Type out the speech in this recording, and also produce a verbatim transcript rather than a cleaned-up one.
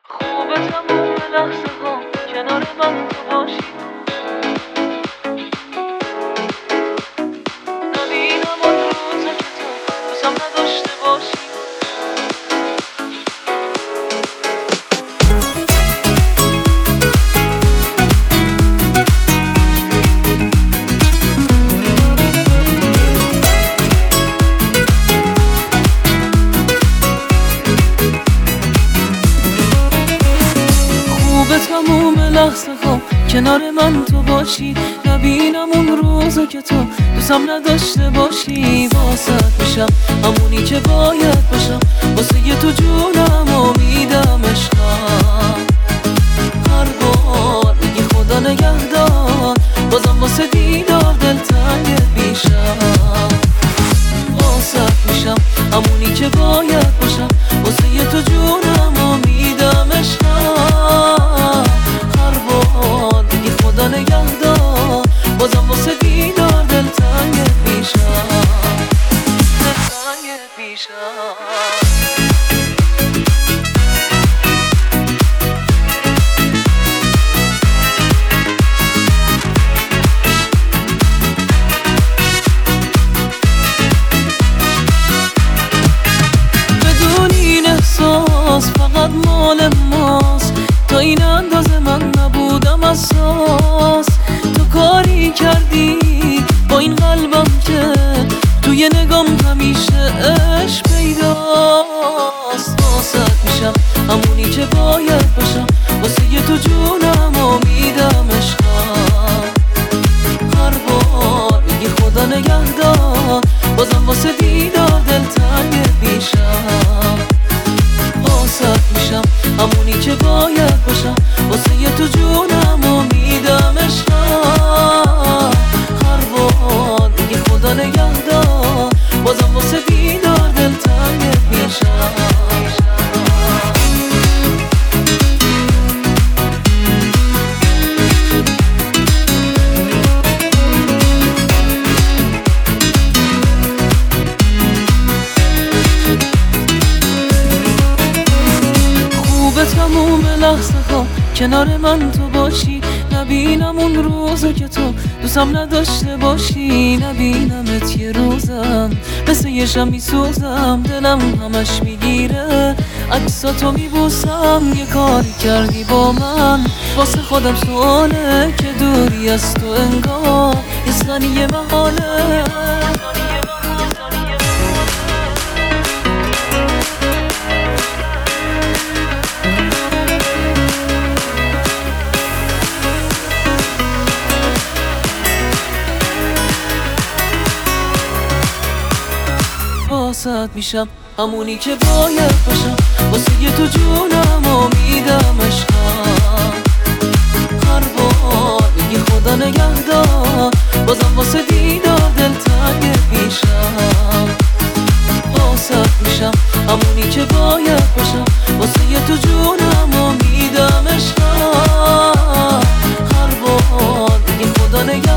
خوبه تموم لحظه ها کنار من تو باشی، نبینم آن روزا که تو دوستم نداشته باشی. خوبه تموم لحظه ها کنار من تو باشی، نبینم اون روزا که تو دوستم نداشته باشی. واسه میشم همونی که باید باشم، واسه یه تو جونم و میدم عشقم. هر بار میگی خدا نگهدار، بازم واسه دیدار دلتنگ میشم. واسه میشم همونی که باید باشم، واسه یه تو جونم و میدم عشقم. هر بار میگی خدا نگهدار، بازم واسه دیدار دلتنگ میشم، دلتنگ میشم. فقط مال ماست، تا این اندازه من نبودم اساس. تو کاری کردی با این قلبم که توی نگام همیشه عشق پیداست. واسه میشم همونی که باید باشم، واسه یه تو جونم و میدم عشقم. هر بار میگی خدا نگهدار، بازم واسه دیدار دلتنگ میشم. واسه میشم همونی که باید باشم، واسه یه تو جونم و میدم عشقم. هر بار میگی خدا نگهدار، بازم واسه دیدار دلتنگ میشم. تموم لحظه ها کنار من تو باشی، نبینم اون روزا که تو دوستم نداشته باشی. نبینمت یه روزم مثل یه شم میسوزم، دلم همش میگیره عکساتو میبوسم. یه کاری کردی با من واسه خودم سواله، که دوری از تو انگار یه ثانیه محاله. واسه میشم همونی که باید باشم، واسه یه تو جونم و میدم عشقم. هر بار میگی خدا نگهدار، بازم واسه دیدار دلتنگ میشم. واسه میشم همونی که باید باشم، واسه یه تو جونم و میدم عشقم. هر بار میگی خدا نگهدار،